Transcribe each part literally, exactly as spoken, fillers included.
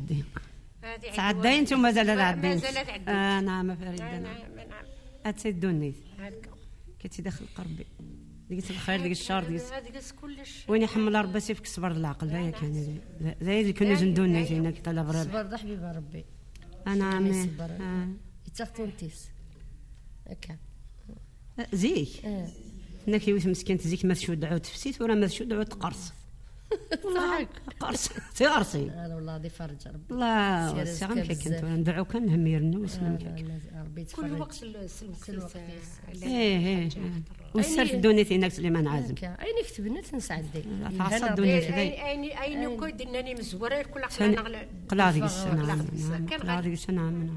تعدي تعدي انت ومازال تعدي مازال تعدي اه نعم فريده نعم نعم نعم اتسدوني هكا كنتي داخل قربي ديك الخير ديك الشهر ديك هذيك كلش وين يحمل ربي سيفك صبر العقل هيا كان زي اللي كنا جندوني هنا كي طلب ربي صبر حبيبه ربي انا عمي يتاخذوا نتيس هكا زيك انا كيوث مسكين تزيك ما تشود عود تفسيت ولا ما تشود عود قرص والله قرص سي قرصي انا والله غادي يفرج ربي الله سي غير كي كنت ندعو كان نهم يرنو وسلم ربي يتفرج كل وقت الوقت ايه ايه والسرف دونيتي هناك سليمان عازم عيني كتبنا تنسعدي فعصا دونيتي عيني عيني كو درناني مزوره كل عقلنا قلا ديك السنه قلا ديك السنه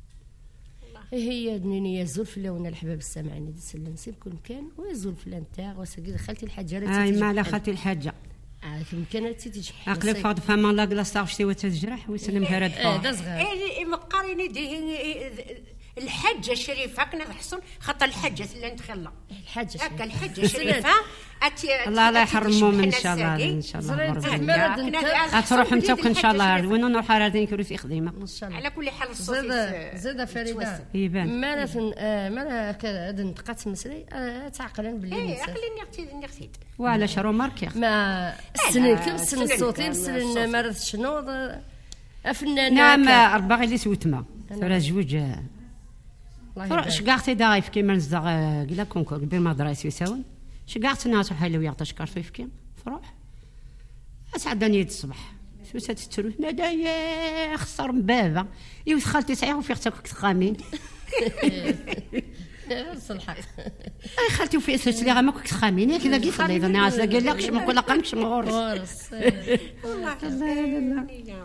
هي دنيا زولف لونا الحباب السامعين دي سلم سير كل مكان ويزول فلان تاع وسقي خالتي الحاجه راه اي ما على خالتي الحاجه اه كان تيجي عقلك فاض فما لا كلاص شتي وتجرح ويسلم هرد اه دا صغير اي مقارني دي الحجه الشريفه كنا نحسن خاطر الحجه اللي ندخلها الحجه هكا الحجه الشريفه الله لا يحرمهم ان شاء الله ان شاء الله تروح انت ان شاء الله وين نروح راه كروس في خدمه ان شاء الله على كل حال الصوت زاد زاد فريده يبان ما ما هذا نتقات مسري تعقلن باللي اي عقلني اختي نختي وعلاش رو ماركي ما السنين كم سن الصوتين السنين ما شنو فنانه نعم باغي لي سوتما راه جوج شقاعتي دايف كيما نزغ قلا كونكور بين مدرسه يساون شقاعت الناس وحالو يعطيش كارفي فكين فروح اسعدني يد الصبح سوسات تتروح نادايا خسر من بابا يوث خالتي صحيح وفي اختك تخامين الحق اي خالتي وفي اساس لي ما كنت خامين كذا كيف اللي انا عايزه قال لكش ما كل قامكش مغورس والله لا لا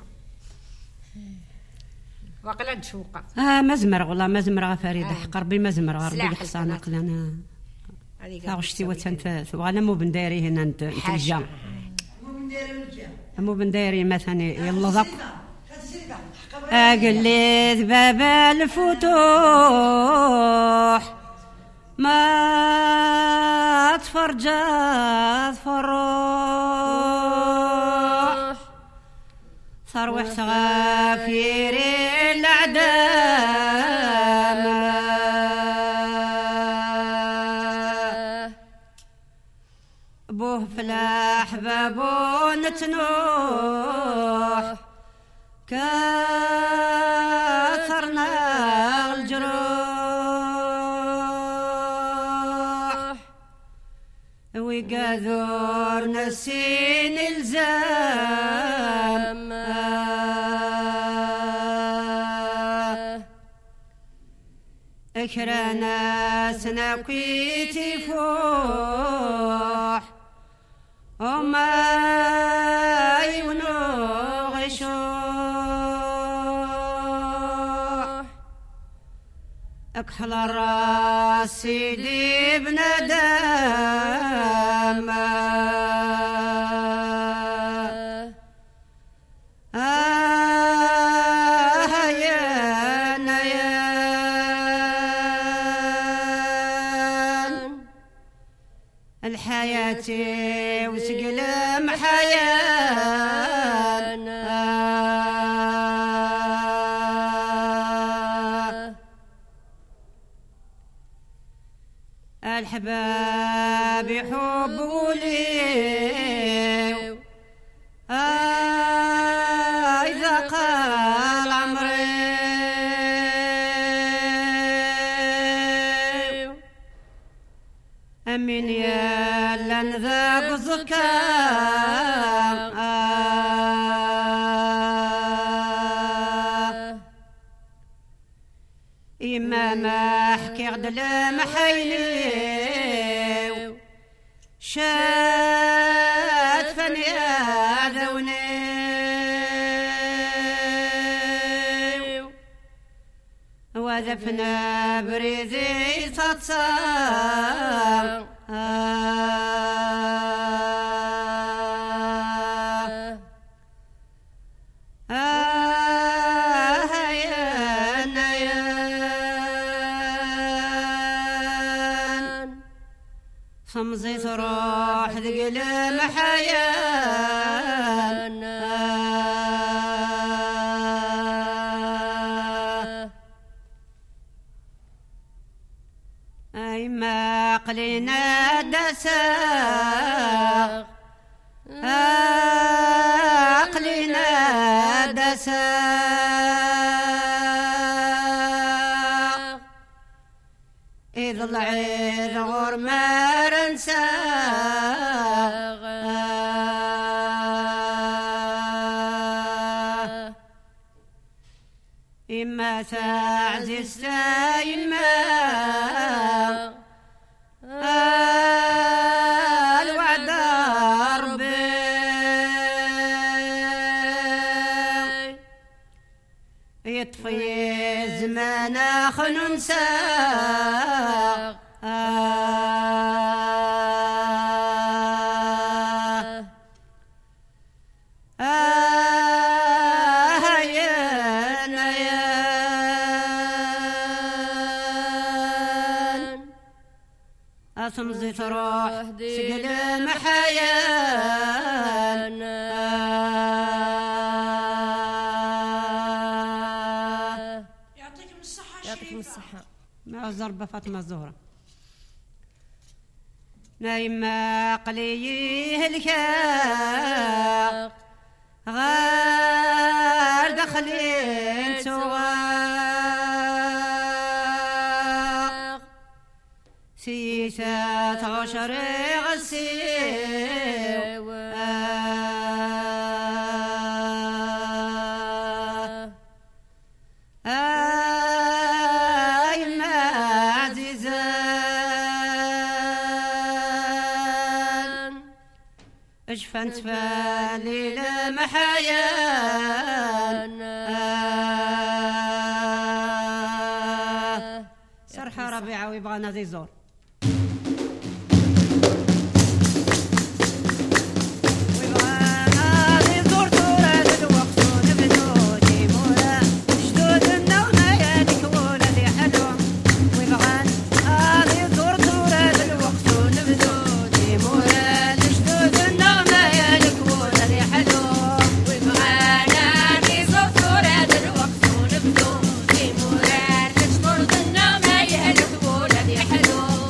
وقلا تشوقه اه مزمر والله مزمر فريده حق ربي مزمر ربي يحصانا قلنا هذيك شتي وتنت وانا مو بنداري هنا نتلجا مو بنداري مثلا يلا ضق اقلي باب الفتوح ما تفرجت فروح صروح صغافير الأعدام بوه فلاح بابون تنوح كثرنا الجروح ويقاذور نسين الزام اكرانا سناكويتي فوح وما يونو غشوح اكحل راسي دي بندام الحياة وسقلم حيانا الحباب يحبوا لي آه إذا قال عمري أمين يا لنذاق زكام آه إما ما حكي غد المحيلي شاد فني آذوني وذفنا بريدي تتصام آه آه يا نيان صمزيت روح ذقل محيان آه عقلنا دساغ عقلنا دساغ إذ العيد غور ما رنساغ إما تعزز إما الوعد ربي يطفي زمان خنون ساغ تمضي تروح سقل محيان يعطيكم الصحة يعطيكم الصحة. مع الزربة فاطمة الزهرة نايم قليه الكاق غير دخلين سواق سيسات عشري غسيو آي ما عزيزان اجفنت فالي لمحيان سرحة ربيعة ويبغانا زي زور حلو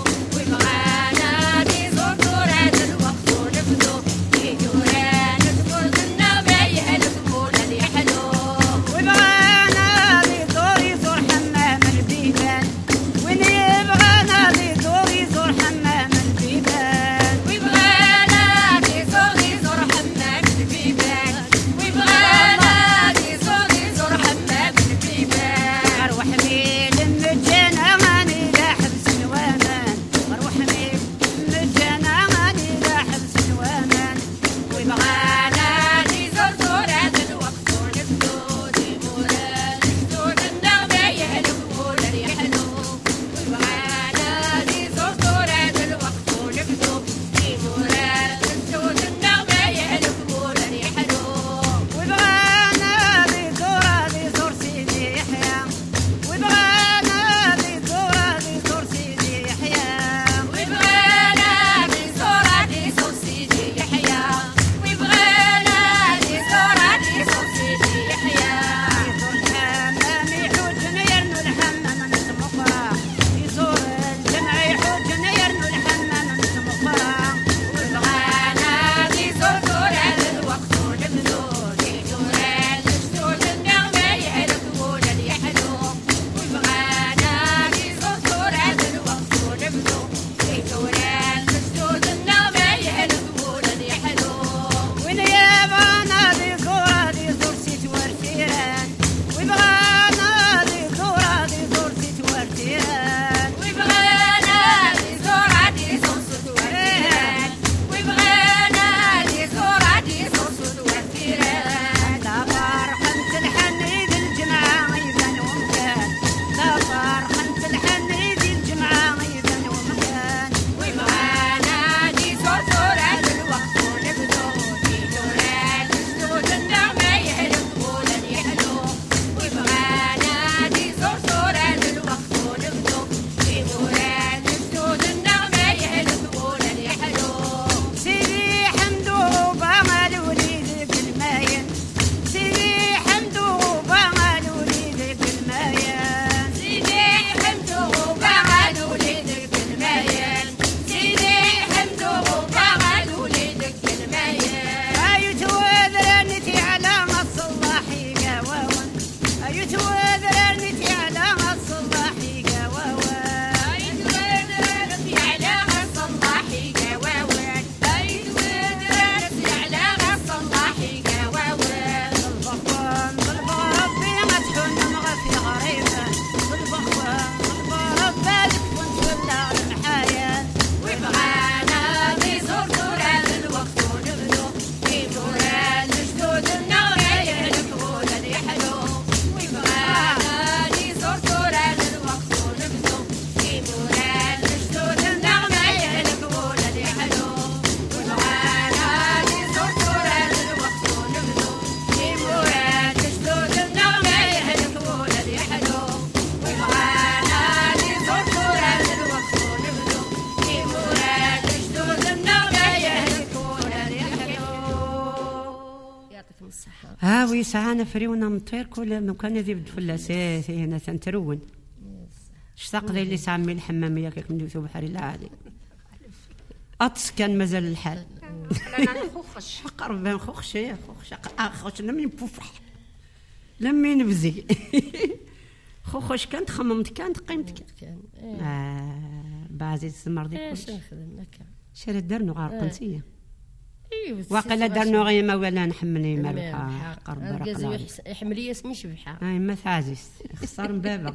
ساعة فريونا مطير كل مكان ذي بدفلاسات هنا تنترون اشتاق ذي اللي سامي الحمامية كيك ندوثو بحري لا عادي أطس كان مازال الحال انا نخوخش قرب بين خوخش يا خوخش خوخش لم ينبوفح لم ينبزي خوخش كانت خممت كانت قيمت كان آه بعزيز السمر ذيك اش نخدم هكا شري درنو غارقنسيه ايوا واقيلا درنو غير ما ولا نحملني ما مربحه قرب برق يحمل لي اسمي شبحه اي ما عزيز خسر مبابا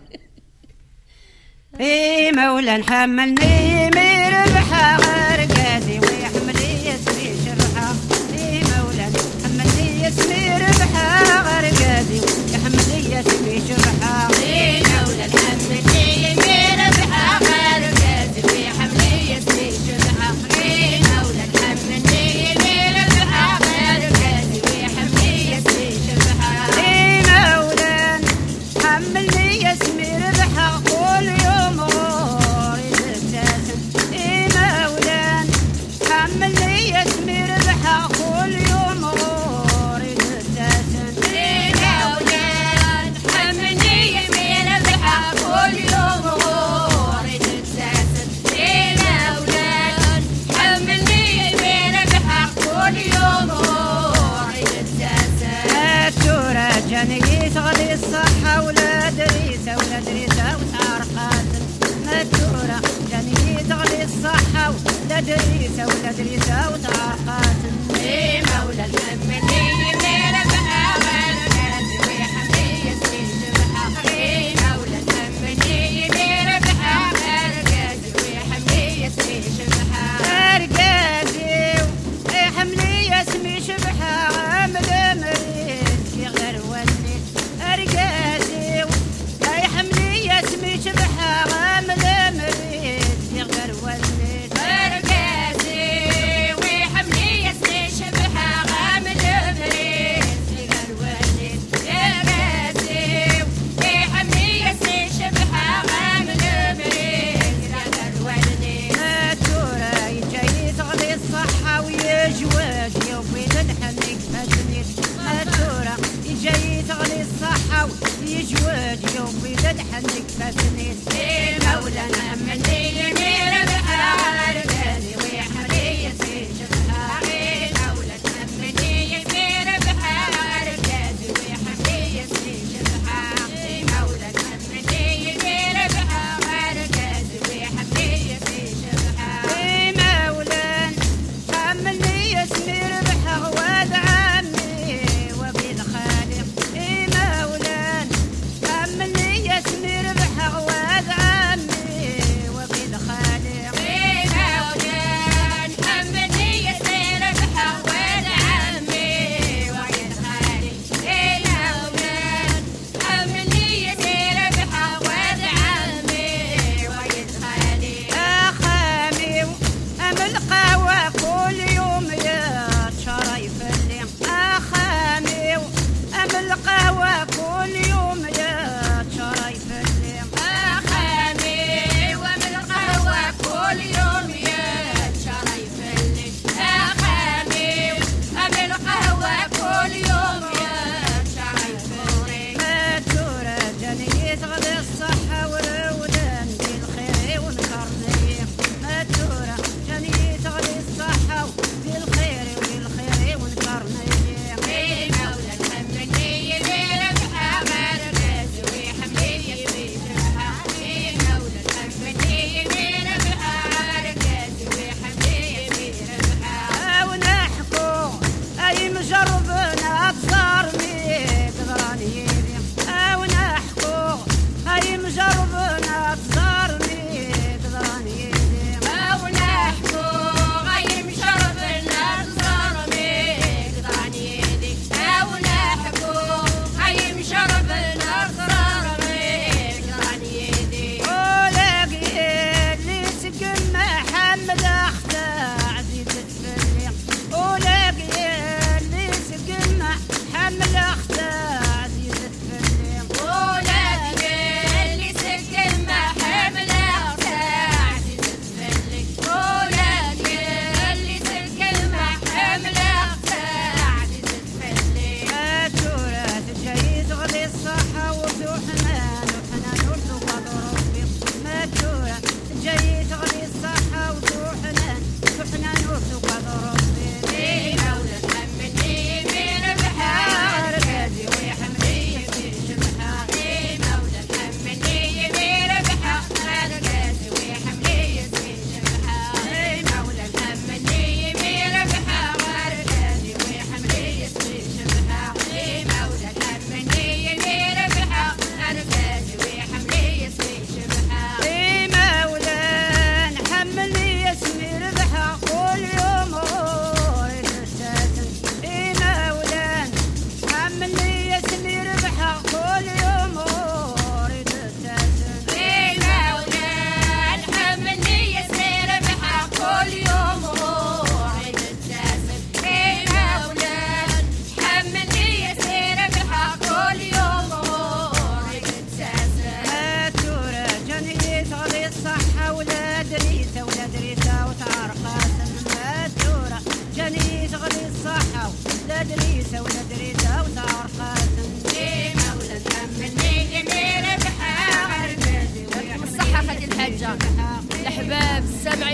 اي مولا نحملني مربحه غرقازي ويحمل لي اسمي شرحه اي مولا نحملني اسمي ربحه غرقازي يحمل لي اسمي شرحه اي مولا نحملني مربحه غرقازي ويحمل لي اسمي شرحه اي مولا نحملني مربحه غرقازي ويحمل لي اسمي شرحه اي مولا حملني اسمي ربحه كل يوم حملني اسمي ربحه كل يوم وريد التاسن اي مولان حملني اسمي ربحه كل يوم وريد التاسن اي مولان حملني اسمي ربحه كل يوم وريد التاسن التورا جاني تغلي الصحة ولا دريسة ولا دريسة وتعرقات التورا جاني تغلي الصحة ولا دريسة ولا دريسة وتعرقات اي مولان حملني مربحه غرقازي ويحملني اسمي شرحه اي مولان حملني مربحه غرقازي ويحملني اسمي شرحه رقازي يحملي اسمي شبحة عامل مريض في غير وليد رقازي يحملي اسمي شبحة عامل مريض في غير وليد غرقازي ويحملني اسمي شبحه غامل مريض في غير وليد غرقازي ويحملني اسمي شبحه غامل مريض في غير وليد التورا يجي تغلي الصحة ويجواد يوفيد الحنك فاتنيت التورا يجي تغلي الصحة ويجواد يوفيد الحنك فاتنيت اي مولانا حملني مربحه غرقازي ويحملني اسمي شبحه اي مولانا حملني مربحه غرقازي ويحملني اسمي شبحه اي مولانا حملني مربحه غرقازي ويحملني اسمي شبحه اي مولان حملني اسمي ربحه واد عمي وبيد خالق اي مولان حملني اسمي ربحه واد عمي وبيد خالق اي مولان حملني اسمي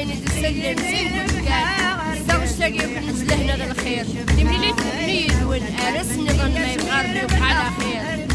ثاني تسلم زين كل كان استغشتاقي بحج لهنا الخير تملي لي تبني يدون ارس نظن ما يبغى ربي على خير